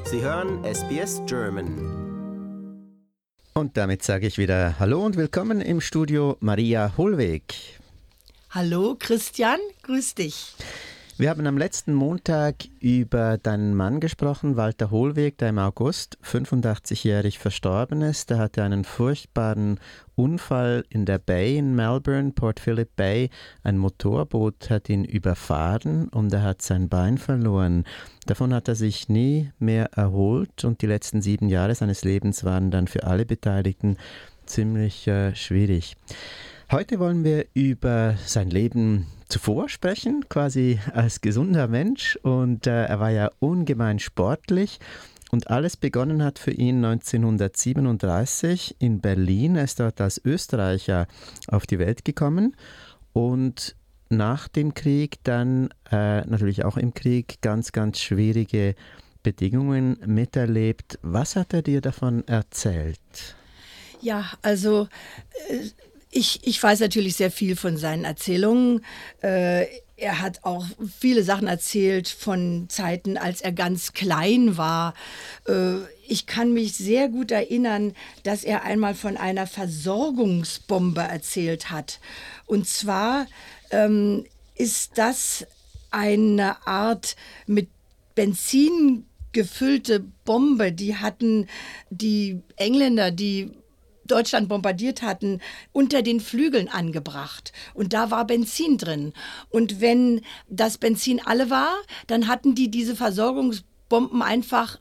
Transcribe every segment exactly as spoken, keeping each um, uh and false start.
Sie hören S B S German. Und damit sage ich wieder Hallo und willkommen im Studio Maria Hohlweg. Hallo Christian, grüß dich. Wir haben am letzten Montag über deinen Mann gesprochen, Walter Hohlweg, der im August fünfundachtzigjährig verstorben ist. Der hatte einen furchtbaren Unfall in der Bay in Melbourne, Port Phillip Bay. Ein Motorboot hat ihn überfahren und er hat sein Bein verloren. Davon hat er sich nie mehr erholt und die letzten sieben Jahre seines Lebens waren dann für alle Beteiligten ziemlich äh, schwierig. Heute wollen wir über sein Leben zuvor sprechen, quasi als gesunder Mensch. Und äh, er war ja ungemein sportlich. Und alles begonnen hat für ihn neunzehnhundertsiebenunddreißig in Berlin. Er ist dort als Österreicher auf die Welt gekommen. Und nach dem Krieg dann, äh, natürlich auch im Krieg, ganz, ganz schwierige Bedingungen miterlebt. Was hat er dir davon erzählt? Ja, also... Äh Ich, ich weiß natürlich sehr viel von seinen Erzählungen. Äh, er hat auch viele Sachen erzählt von Zeiten, als er ganz klein war. Äh, ich kann mich sehr gut erinnern, dass er einmal von einer Versorgungsbombe erzählt hat. Und zwar ähm, ist das eine Art mit Benzin gefüllte Bombe. Die hatten die Engländer, die Deutschland bombardiert hatten, unter den Flügeln angebracht. Und da war Benzin drin. Und wenn das Benzin alle war, dann hatten die diese Versorgungsbomben einfach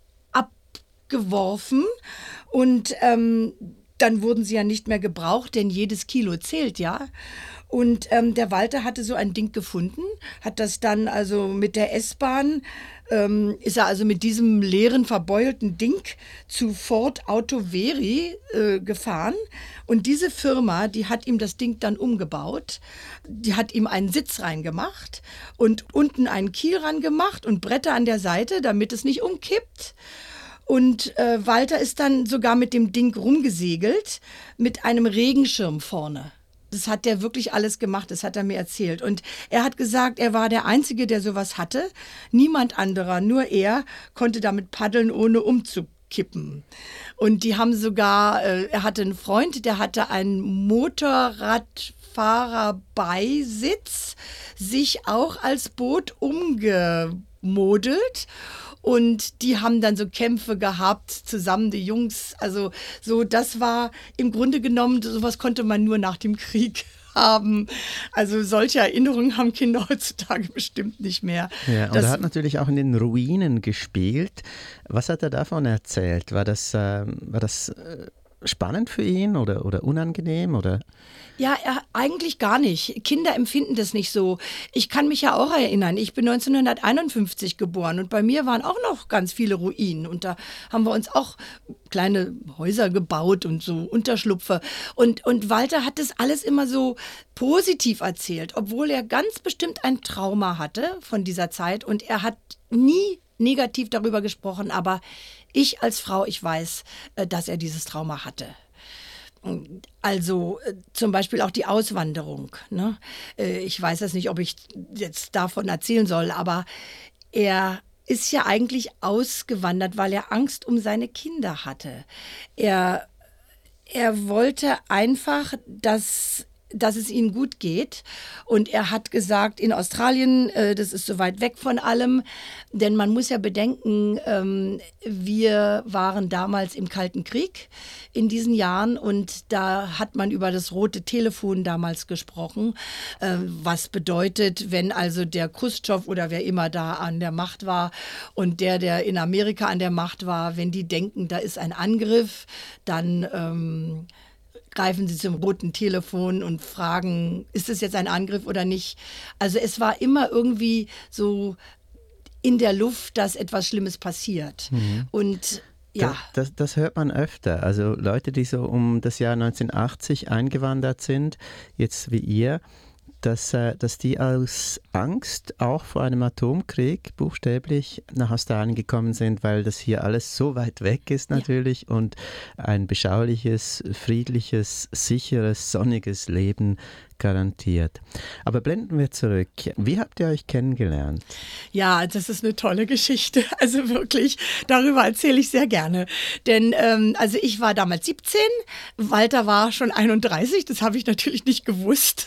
abgeworfen. Und ähm, dann wurden sie ja nicht mehr gebraucht, denn jedes Kilo zählt ja. Und ähm, der Walter hatte so ein Ding gefunden, hat das dann also mit der S-Bahn, ähm, ist er also mit diesem leeren, verbeulten Ding zu Ford Auto Veri äh, gefahren. Und diese Firma, die hat ihm das Ding dann umgebaut. Die hat ihm einen Sitz reingemacht und unten einen Kiel rangemacht und Bretter an der Seite, damit es nicht umkippt. Und äh, Walter ist dann sogar mit dem Ding rumgesegelt, mit einem Regenschirm vorne. Das hat der wirklich alles gemacht, das hat er mir erzählt. Und er hat gesagt, er war der Einzige, der sowas hatte. Niemand anderer, nur er konnte damit paddeln, ohne umzukippen. Und die haben sogar, äh, er hatte einen Freund, der hatte einen Motorradfahrerbeisitz, sich auch als Boot umgemodelt. Und die haben dann so Kämpfe gehabt, zusammen die Jungs. Also so, das war im Grunde genommen, sowas konnte man nur nach dem Krieg haben. Also solche Erinnerungen haben Kinder heutzutage bestimmt nicht mehr. Ja, und das, er hat natürlich auch in den Ruinen gespielt. Was hat er davon erzählt? War das, äh, war das äh, spannend für ihn oder, oder unangenehm? Oder? Ja, er, eigentlich gar nicht. Kinder empfinden das nicht so. Ich kann mich ja auch erinnern, ich bin neunzehnhunderteinundfünfzig geboren und bei mir waren auch noch ganz viele Ruinen und da haben wir uns auch kleine Häuser gebaut und so Unterschlupfe. Und, und Walter hat das alles immer so positiv erzählt, obwohl er ganz bestimmt ein Trauma hatte von dieser Zeit und er hat nie negativ darüber gesprochen, aber ich als Frau, ich weiß, dass er dieses Trauma hatte. Also äh, zum Beispiel auch die Auswanderung. Ne? Äh, ich weiß jetzt nicht, ob ich jetzt davon erzählen soll, aber er ist ja eigentlich ausgewandert, weil er Angst um seine Kinder hatte. Er, er wollte einfach, dass dass es ihnen gut geht. Und er hat gesagt, in Australien, äh, das ist so weit weg von allem, denn man muss ja bedenken, ähm, wir waren damals im Kalten Krieg in diesen Jahren und da hat man über das rote Telefon damals gesprochen, äh, was bedeutet, wenn also der Khrushchev oder wer immer da an der Macht war und der, der in Amerika an der Macht war, wenn die denken, da ist ein Angriff, dann ähm, greifen sie zum roten Telefon und fragen, ist es jetzt ein Angriff oder nicht? Also es war immer irgendwie so in der Luft, dass etwas Schlimmes passiert. Mhm. Und ja. Das, das, das hört man öfter. Also Leute, die so um das Jahr neunzehnhundertachtzig eingewandert sind, jetzt wie ihr, dass, dass die aus Angst auch vor einem Atomkrieg buchstäblich nach Australien gekommen sind, weil das hier alles so weit weg ist natürlich ja. und ein beschauliches, friedliches, sicheres, sonniges Leben garantiert. Aber blenden wir zurück. Wie habt ihr euch kennengelernt? Ja, das ist eine tolle Geschichte. Also wirklich, darüber erzähle ich sehr gerne. Denn ähm, also ich war damals siebzehn, Walter war schon einunddreißig, das habe ich natürlich nicht gewusst.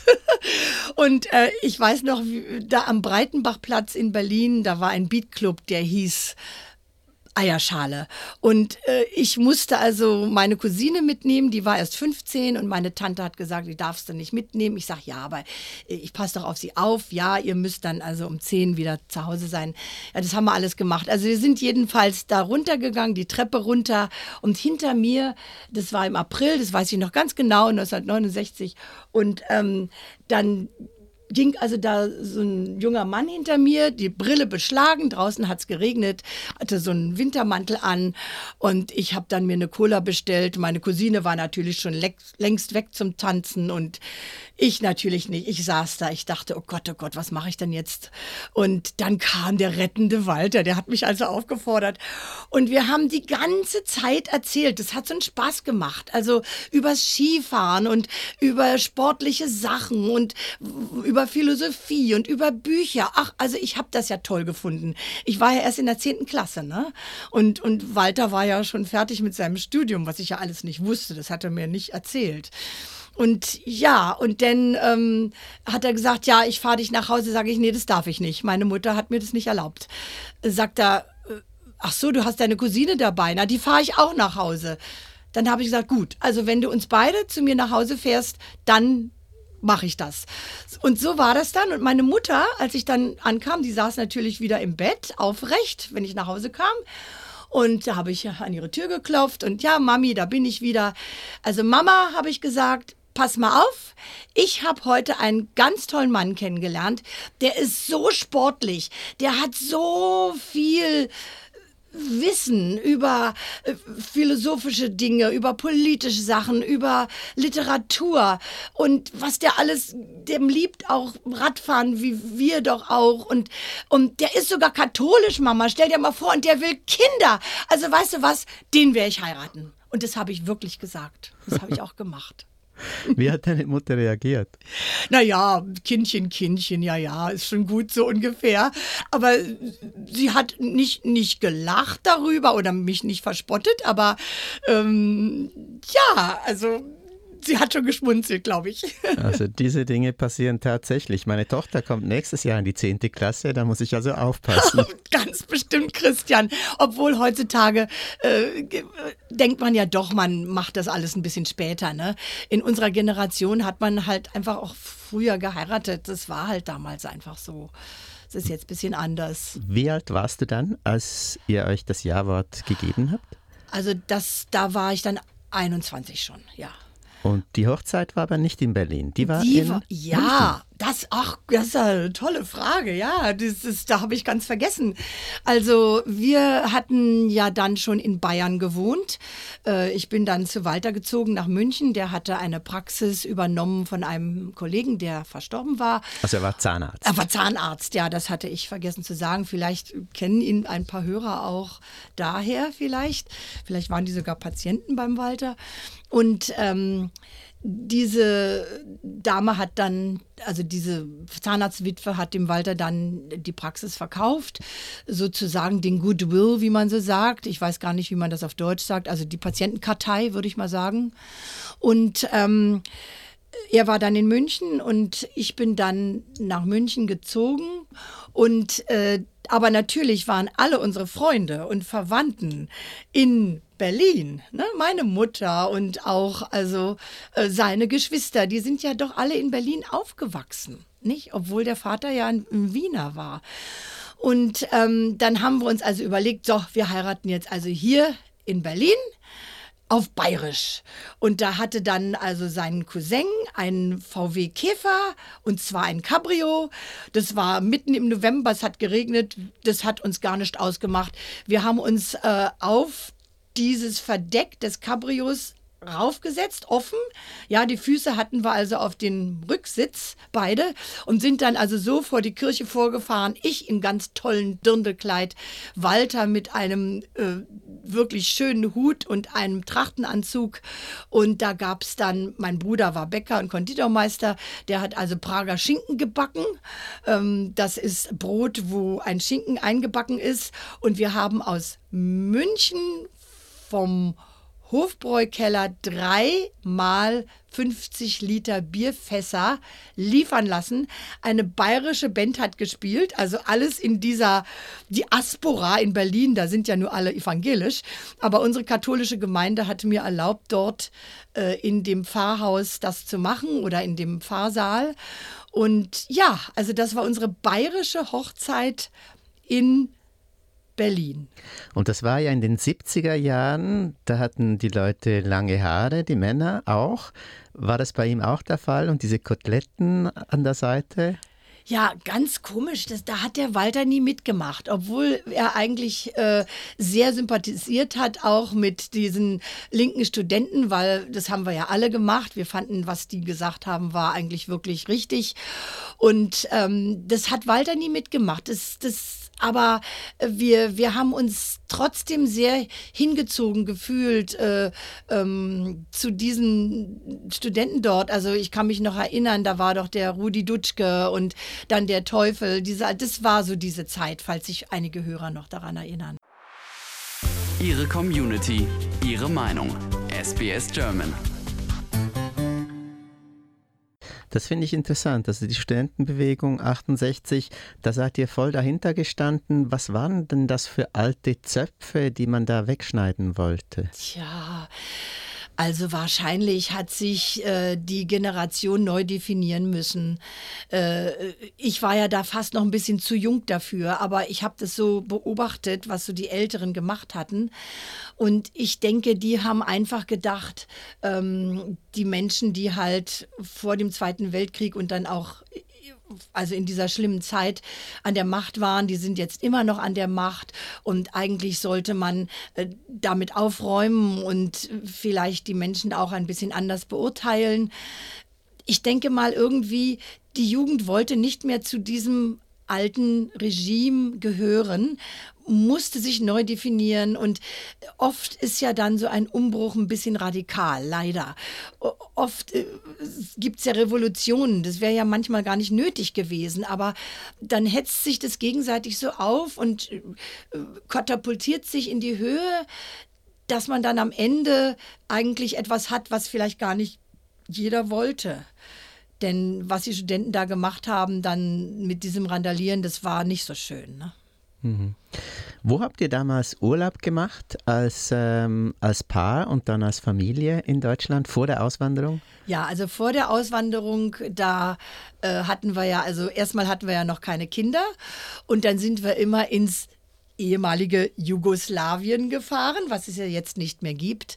Und äh, ich weiß noch, wie, da am Breitenbachplatz in Berlin, da war ein Beatclub, der hieß Eierschale. Und äh, ich musste also meine Cousine mitnehmen, die war erst fünfzehn und meine Tante hat gesagt, die darfst du nicht mitnehmen. Ich sage, ja, aber ich passe doch auf sie auf. Ja, ihr müsst dann also um zehn wieder zu Hause sein. Ja, das haben wir alles gemacht. Also wir sind jedenfalls da runtergegangen, die Treppe runter und hinter mir, das war im April, das weiß ich noch ganz genau, neunzehnhundertneunundsechzig und ähm, dann ging also da so ein junger Mann hinter mir, die Brille beschlagen, draußen hat es geregnet, hatte so einen Wintermantel an und ich habe dann mir eine Cola bestellt. Meine Cousine war natürlich schon längst weg zum Tanzen und ich natürlich nicht. Ich saß da, ich dachte, oh Gott, oh Gott, was mache ich denn jetzt? Und dann kam der rettende Walter, der hat mich also aufgefordert und wir haben die ganze Zeit erzählt. Das hat so einen Spaß gemacht, also übers Skifahren und über sportliche Sachen und über Philosophie und über Bücher. Ach, also ich habe das ja toll gefunden. Ich war ja erst in der zehnten Klasse, ne? Und, und Walter war ja schon fertig mit seinem Studium, was ich ja alles nicht wusste. Das hat er mir nicht erzählt. Und ja, und dann ähm, hat er gesagt, ja, ich fahre dich nach Hause. Sage ich, nee, das darf ich nicht. Meine Mutter hat mir das nicht erlaubt. Sagt er, ach so, du hast deine Cousine dabei. Na, die fahre ich auch nach Hause. Dann habe ich gesagt, gut, also wenn du uns beide zu mir nach Hause fährst, dann mache ich das. Und so war das dann. Und meine Mutter, als ich dann ankam, die saß natürlich wieder im Bett, aufrecht, wenn ich nach Hause kam. Und da habe ich an ihre Tür geklopft und ja, Mami, da bin ich wieder. Also Mama, habe ich gesagt, pass mal auf, ich habe heute einen ganz tollen Mann kennengelernt. Der ist so sportlich, der hat so viel Wissen über äh, philosophische Dinge, über politische Sachen, über Literatur und was der alles, dem liebt auch Radfahren, wie wir doch auch und, und der ist sogar katholisch, Mama, stell dir mal vor, und der will Kinder. Also weißt du was, den werde ich heiraten. Und das habe ich wirklich gesagt. Das habe ich auch gemacht. Wie hat deine Mutter reagiert? Naja, Kindchen, Kindchen, ja, ja, ist schon gut so ungefähr. Aber sie hat nicht, nicht gelacht darüber oder mich nicht verspottet, aber ähm, ja, also sie hat schon geschmunzelt, glaube ich. Also diese Dinge passieren tatsächlich. Meine Tochter kommt nächstes Jahr in die zehnte Klasse, da muss ich also aufpassen. Ganz bestimmt, Christian. Obwohl heutzutage äh, denkt man ja doch, man macht das alles ein bisschen später. Ne? In unserer Generation hat man halt einfach auch früher geheiratet. Das war halt damals einfach so. Das ist jetzt ein bisschen anders. Wie alt warst du dann, als ihr euch das Ja-Wort gegeben habt? Also das, da war ich dann einundzwanzig schon, ja. Und die Hochzeit war aber nicht in Berlin, die war die in war, ja, das, ach, das ist eine tolle Frage, ja, das ist, da habe ich ganz vergessen. Also wir hatten ja dann schon in Bayern gewohnt. Ich bin dann zu Walter gezogen nach München, der hatte eine Praxis übernommen von einem Kollegen, der verstorben war. Also er war Zahnarzt. Er war Zahnarzt, ja, das hatte ich vergessen zu sagen. Vielleicht kennen ihn ein paar Hörer auch daher vielleicht. Vielleicht waren die sogar Patienten beim Walter. Und ähm, diese Dame hat dann, also diese Zahnarztwitwe hat dem Walter dann die Praxis verkauft, sozusagen den Goodwill, wie man so sagt. Ich weiß gar nicht, wie man das auf Deutsch sagt, also die Patientenkartei, würde ich mal sagen. Und ähm, er war dann in München und ich bin dann nach München gezogen und äh, aber natürlich waren alle unsere Freunde und Verwandten in Berlin, ne? Meine Mutter und auch also äh, seine Geschwister, die sind ja doch alle in Berlin aufgewachsen, nicht? Obwohl der Vater ja ein, ein Wiener war. Und ähm, dann haben wir uns also überlegt, so, wir heiraten jetzt also hier in Berlin auf Bayerisch. Und da hatte dann also sein Cousin einen V W Käfer und zwar ein Cabrio. Das war mitten im November, es hat geregnet, das hat uns gar nicht ausgemacht. Wir haben uns äh, auf dieses Verdeck des Cabrios raufgesetzt, offen. Ja, die Füße hatten wir also auf den Rücksitz, beide, und sind dann also so vor die Kirche vorgefahren. Ich in ganz tollen Dirndlkleid, Walter mit einem äh, wirklich schönen Hut und einem Trachtenanzug. Und da gab es dann, mein Bruder war Bäcker und Konditormeister, der hat also Prager Schinken gebacken. Ähm, das ist Brot, wo ein Schinken eingebacken ist. Und wir haben aus München vom Hofbräukeller dreimal fünfzig Liter Bierfässer liefern lassen. Eine bayerische Band hat gespielt, also alles in dieser, die Aspora in Berlin, da sind ja nur alle evangelisch, aber unsere katholische Gemeinde hat mir erlaubt, dort äh, in dem Pfarrhaus das zu machen oder in dem Pfarrsaal. Und ja, also das war unsere bayerische Hochzeit in Berlin. Und das war ja in den siebziger Jahren, da hatten die Leute lange Haare, die Männer auch. War das bei ihm auch der Fall und diese Koteletten an der Seite? Ja, ganz komisch. Das, da hat der Walter nie mitgemacht, obwohl er eigentlich äh, sehr sympathisiert hat, auch mit diesen linken Studenten, weil das haben wir ja alle gemacht. Wir fanden, was die gesagt haben, war eigentlich wirklich richtig. Und ähm, das hat Walter nie mitgemacht. Das, das Aber wir, wir haben uns trotzdem sehr hingezogen gefühlt äh, ähm, zu diesen Studenten dort. Also ich kann mich noch erinnern, da war doch der Rudi Dutschke und dann der Teufel. Diese, das war so diese Zeit, falls sich einige Hörer noch daran erinnern. Ihre Community, Ihre Meinung. S B S German. Das finde ich interessant. Also die Studentenbewegung achtundsechzig, da seid ihr voll dahinter gestanden. Was waren denn das für alte Zöpfe, die man da wegschneiden wollte? Tja, also wahrscheinlich hat sich äh, die Generation neu definieren müssen. Äh, ich war ja da fast noch ein bisschen zu jung dafür, aber ich habe das so beobachtet, was so die Älteren gemacht hatten. Und ich denke, die haben einfach gedacht, ähm, die Menschen, die halt vor dem Zweiten Weltkrieg und dann auch also in dieser schlimmen Zeit an der Macht waren, die sind jetzt immer noch an der Macht und eigentlich sollte man äh, damit aufräumen und vielleicht die Menschen auch ein bisschen anders beurteilen. Ich denke mal irgendwie, die Jugend wollte nicht mehr zu diesem alten Regime gehören, musste sich neu definieren und oft ist ja dann so ein Umbruch ein bisschen radikal, leider. Oft äh, gibt es ja Revolutionen, das wäre ja manchmal gar nicht nötig gewesen, aber dann hetzt sich das gegenseitig so auf und äh, katapultiert sich in die Höhe, dass man dann am Ende eigentlich etwas hat, was vielleicht gar nicht jeder wollte. Denn was die Studenten da gemacht haben, dann mit diesem Randalieren, das war nicht so schön. Ne? Mhm. Wo habt ihr damals Urlaub gemacht als, ähm, als Paar und dann als Familie in Deutschland vor der Auswanderung? Ja, also vor der Auswanderung, da äh, hatten wir ja, also erstmal hatten wir ja noch keine Kinder und dann sind wir immer ins ehemalige Jugoslawien gefahren, was es ja jetzt nicht mehr gibt.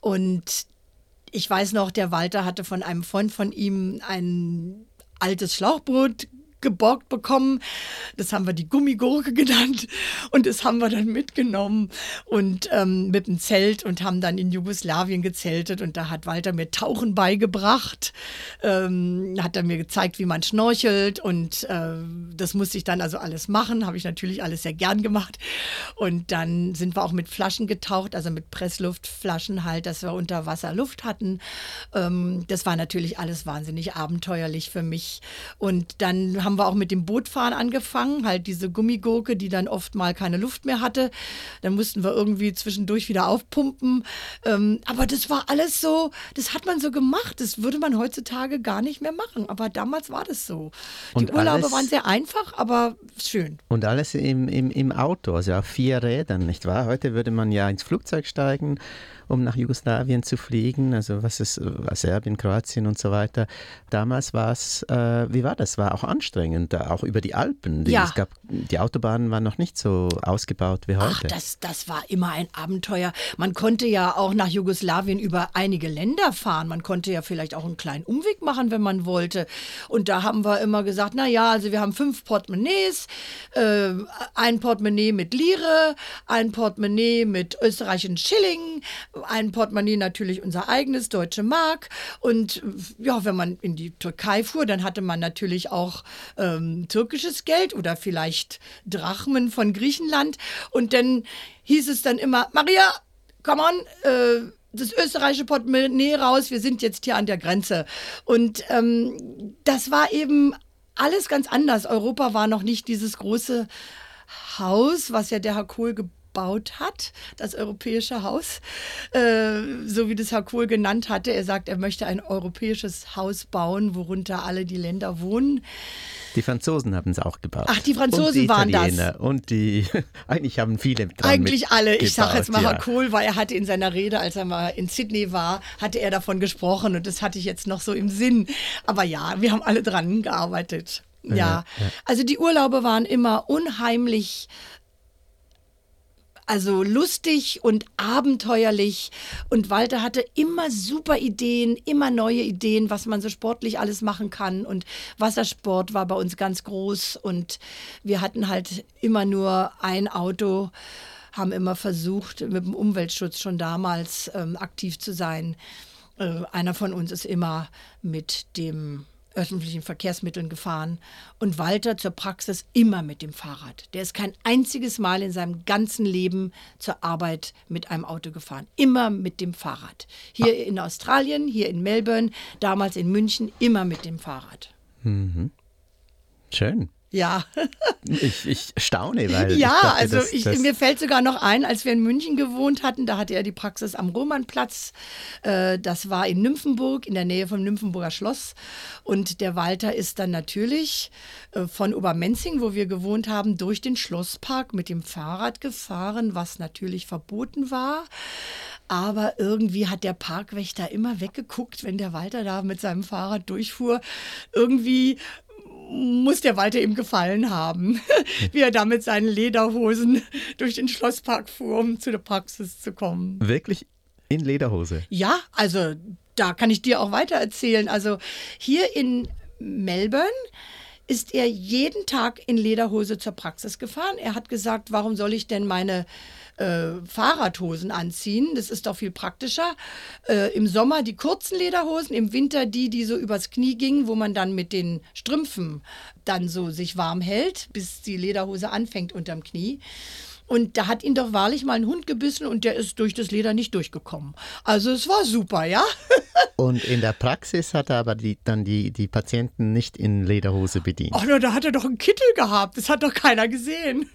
Und ich weiß noch, der Walter hatte von einem Freund von ihm ein altes Schlauchboot geborgt bekommen. Das haben wir die Gummigurke genannt und das haben wir dann mitgenommen und ähm, mit dem Zelt und haben dann in Jugoslawien gezeltet und da hat Walter mir Tauchen beigebracht, ähm, hat er mir gezeigt, wie man schnorchelt und äh, das musste ich dann also alles machen, habe ich natürlich alles sehr gern gemacht und dann sind wir auch mit Flaschen getaucht, also mit Pressluftflaschen halt, dass wir unter Wasser Luft hatten. Ähm, das war natürlich alles wahnsinnig abenteuerlich für mich und dann haben wir auch mit dem Bootfahren angefangen, halt diese Gummigurke, die dann oft mal keine Luft mehr hatte. Dann mussten wir irgendwie zwischendurch wieder aufpumpen. Ähm, aber das war alles so, das hat man so gemacht. Das würde man heutzutage gar nicht mehr machen. Aber damals war das so. Die Und Urlaube alles, waren sehr einfach, aber schön. Und alles im, im, im Auto, also auf vier Rädern, nicht wahr? Heute würde man ja ins Flugzeug steigen, um nach Jugoslawien zu fliegen, also was ist Serbien, Kroatien und so weiter. Damals war es, äh, wie war das? War auch anstrengend, auch über die Alpen. Die, Ja. es gab, die Autobahnen waren noch nicht so ausgebaut wie heute. Ach, das, das war immer ein Abenteuer. Man konnte ja auch nach Jugoslawien über einige Länder fahren. Man konnte ja vielleicht auch einen kleinen Umweg machen, wenn man wollte. Und da haben wir immer gesagt, na ja, also wir haben fünf Portemonnaies, äh, ein Portemonnaie mit Lire, ein Portemonnaie mit österreichischen Schilling, ein Portemonnaie natürlich unser eigenes, Deutsche Mark. Und ja, wenn man in die Türkei fuhr, dann hatte man natürlich auch ähm, türkisches Geld oder vielleicht Drachmen von Griechenland. Und dann hieß es dann immer, Maria, come on, äh, das österreichische Portemonnaie raus, wir sind jetzt hier an der Grenze. Und ähm, das war eben alles ganz anders. Europa war noch nicht dieses große Haus, was ja der Herr Kohl gebaut hat, das europäische Haus, äh, so wie das Herr Kohl genannt hatte. Er sagt, er möchte ein europäisches Haus bauen, worunter alle die Länder wohnen. Die Franzosen haben es auch gebaut. Ach, die Franzosen und die waren Italiener das. Und die, eigentlich haben viele dran Eigentlich alle. Ich sage jetzt mal ja. Herr Kohl, weil er hatte in seiner Rede, als er mal in Sydney war, hatte er davon gesprochen und das hatte ich jetzt noch so im Sinn. Aber ja, wir haben alle dran gearbeitet. Ja, ja, ja. Also die Urlaube waren immer unheimlich, also lustig und abenteuerlich. Und Walter hatte immer super Ideen, immer neue Ideen, was man so sportlich alles machen kann. Und Wassersport war bei uns ganz groß. Und wir hatten halt immer nur ein Auto, haben immer versucht, mit dem Umweltschutz schon damals ähm, aktiv zu sein. Äh, einer von uns ist immer mit dem öffentlichen Verkehrsmitteln gefahren und Walter zur Praxis immer mit dem Fahrrad. Der ist kein einziges Mal in seinem ganzen Leben zur Arbeit mit einem Auto gefahren. Immer mit dem Fahrrad. Hier in Australien, hier in Melbourne, damals in München, immer mit dem Fahrrad. Mhm. Schön. Ja. Ich, ich staune, weil ja, ich dachte, also das, ich, das mir fällt sogar noch ein, als wir in München gewohnt hatten, da hatte er die Praxis am Romannplatz. Äh, das war in Nymphenburg, in der Nähe vom Nymphenburger Schloss. Und der Walter ist dann natürlich äh, von Obermenzing, wo wir gewohnt haben, durch den Schlosspark mit dem Fahrrad gefahren, was natürlich verboten war. Aber irgendwie hat der Parkwächter immer weggeguckt, wenn der Walter da mit seinem Fahrrad durchfuhr. Irgendwie muss der Walter ihm gefallen haben, wie er da mit seinen Lederhosen durch den Schlosspark fuhr, um zu der Praxis zu kommen. Wirklich in Lederhose? Ja, also da kann ich dir auch weiter erzählen. Also hier in Melbourne ist er jeden Tag in Lederhose zur Praxis gefahren. Er hat gesagt, warum soll ich denn meine äh, Fahrradhosen anziehen? Das ist doch viel praktischer. Äh, Im Sommer die kurzen Lederhosen, im Winter die, die so übers Knie gingen, wo man dann mit den Strümpfen dann so sich warm hält, bis die Lederhose anfängt unterm Knie. Und da hat ihn doch wahrlich mal ein Hund gebissen und der ist durch das Leder nicht durchgekommen. Also es war super, ja. Und in der Praxis hat er aber die, dann die, die Patienten nicht in Lederhose bedient. Ach, na, da hat er doch einen Kittel gehabt. Das hat doch keiner gesehen.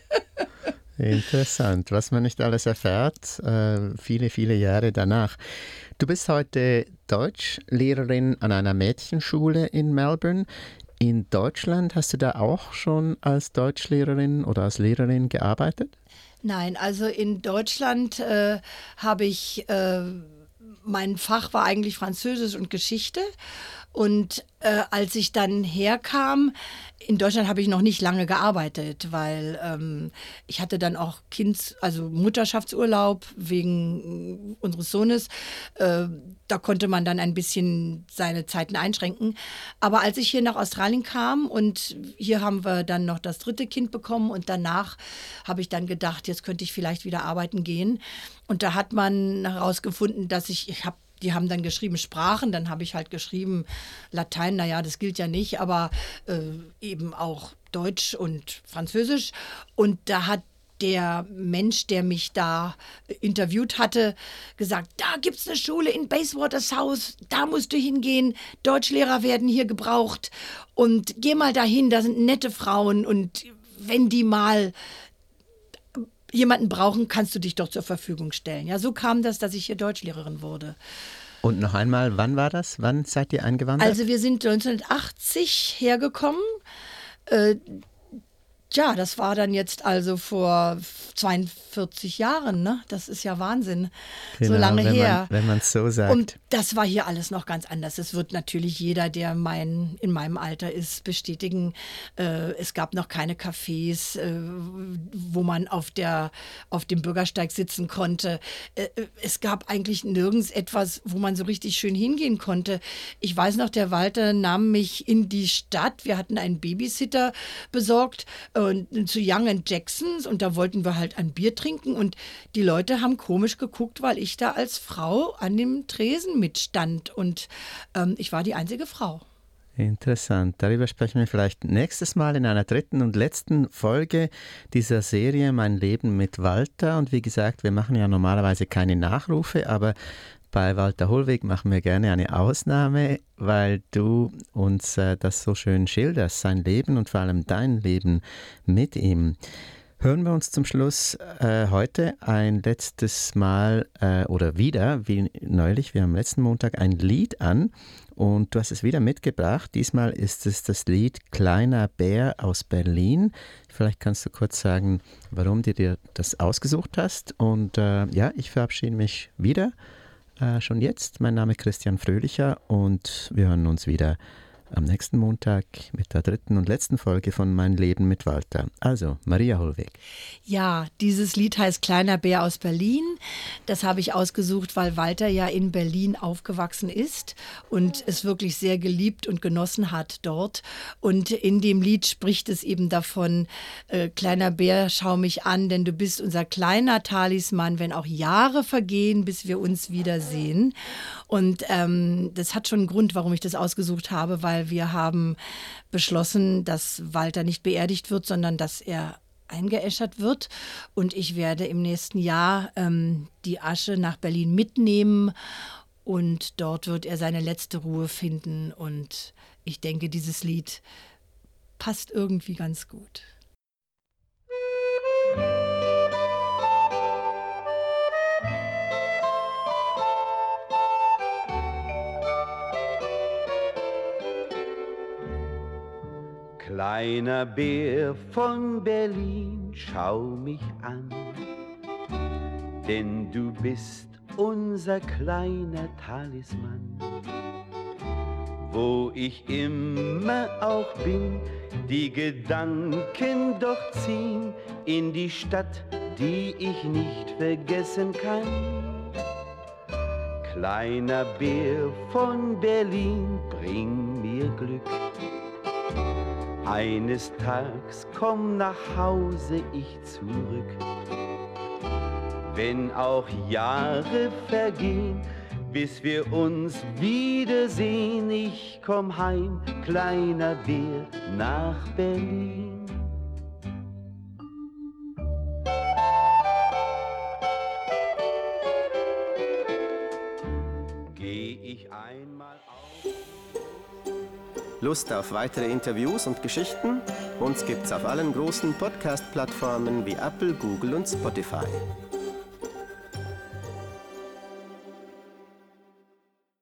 Interessant, was man nicht alles erfährt, äh, viele, viele Jahre danach. Du bist heute Deutschlehrerin an einer Mädchenschule in Melbourne. In Deutschland hast du da auch schon als Deutschlehrerin oder als Lehrerin gearbeitet? Nein, also in Deutschland äh, habe ich, äh, mein Fach war eigentlich Französisch und Geschichte. Und äh, als ich dann herkam, in Deutschland habe ich noch nicht lange gearbeitet, weil ähm, ich hatte dann auch Kind, also Mutterschaftsurlaub wegen unseres Sohnes. Äh, da konnte man dann ein bisschen seine Zeiten einschränken. Aber als ich hier nach Australien kam und hier haben wir dann noch das dritte Kind bekommen und danach habe ich dann gedacht, jetzt könnte ich vielleicht wieder arbeiten gehen. Und da hat man herausgefunden, dass ich, ich habe Die haben dann geschrieben Sprachen, dann habe ich halt geschrieben Latein, naja, das gilt ja nicht, aber äh, eben auch Deutsch und Französisch. Und da hat der Mensch, der mich da interviewt hatte, gesagt, da gibt es eine Schule in Bayswater's House, da musst du hingehen, Deutschlehrer werden hier gebraucht und geh mal dahin, da sind nette Frauen und wenn die mal jemanden brauchen, kannst du dich doch zur Verfügung stellen. Ja, so kam das, dass ich hier Deutschlehrerin wurde. Und noch einmal, wann war das? Wann seid ihr eingewandert? Also wir sind neunzehnhundertachtzig hergekommen. Äh, ja, das war dann jetzt also vor zweiundvierzig Jahren, ne? Das ist ja Wahnsinn, genau, so lange wenn her. Man, wenn man es so sagt. Und das war hier alles noch ganz anders. Es wird natürlich jeder, der mein, in meinem Alter ist, bestätigen. Äh, es gab noch keine Cafés, äh, wo man auf, der, auf dem Bürgersteig sitzen konnte. Äh, es gab eigentlich nirgends etwas, wo man so richtig schön hingehen konnte. Ich weiß noch, der Walter nahm mich in die Stadt. Wir hatten einen Babysitter besorgt. Äh, und zu Young and Jacksons und da wollten wir halt ein Bier trinken und die Leute haben komisch geguckt, weil ich da als Frau an dem Tresen mitstand und ähm, ich war die einzige Frau. Interessant. Darüber sprechen wir vielleicht nächstes Mal in einer dritten und letzten Folge dieser Serie Mein Leben mit Walter. Und wie gesagt, wir machen ja normalerweise keine Nachrufe, aber bei Walter Hollweg machen wir gerne eine Ausnahme, weil du uns äh, das so schön schilderst, sein Leben und vor allem dein Leben mit ihm. Hören wir uns zum Schluss äh, heute ein letztes Mal äh, oder wieder, wie neulich, wir haben letzten Montag ein Lied an und du hast es wieder mitgebracht. Diesmal ist es das Lied Kleiner Bär aus Berlin. Vielleicht kannst du kurz sagen, warum du dir das ausgesucht hast. Und äh, ja, ich verabschiede mich wieder, äh, schon jetzt. Mein Name ist Christian Fröhlicher und wir hören uns wieder am nächsten Montag mit der dritten und letzten Folge von Mein Leben mit Walter. Also, Maria Hollweg. Ja, dieses Lied heißt Kleiner Bär aus Berlin. Das habe ich ausgesucht, weil Walter ja in Berlin aufgewachsen ist und es wirklich sehr geliebt und genossen hat dort. Und in dem Lied spricht es eben davon, äh, kleiner Bär, schau mich an, denn du bist unser kleiner Talisman, wenn auch Jahre vergehen, bis wir uns wiedersehen. Und ähm, das hat schon einen Grund, warum ich das ausgesucht habe, weil wir haben beschlossen, dass Walter nicht beerdigt wird, sondern dass er eingeäschert wird. Und ich werde im nächsten Jahr ähm, die Asche nach Berlin mitnehmen und dort wird er seine letzte Ruhe finden. Und ich denke, dieses Lied passt irgendwie ganz gut. Kleiner Bär von Berlin, schau mich an, denn du bist unser kleiner Talisman. Wo ich immer auch bin, die Gedanken doch ziehen in die Stadt, die ich nicht vergessen kann. Kleiner Bär von Berlin, bring mir Glück. Eines Tages komm nach Hause ich zurück. Wenn auch Jahre vergehen, bis wir uns wiedersehen, ich komm heim, kleiner Bär, nach Berlin. Geh ich einmal auf. Lust auf weitere Interviews und Geschichten? Uns gibt's auf allen großen Podcast-Plattformen wie Apple, Google und Spotify.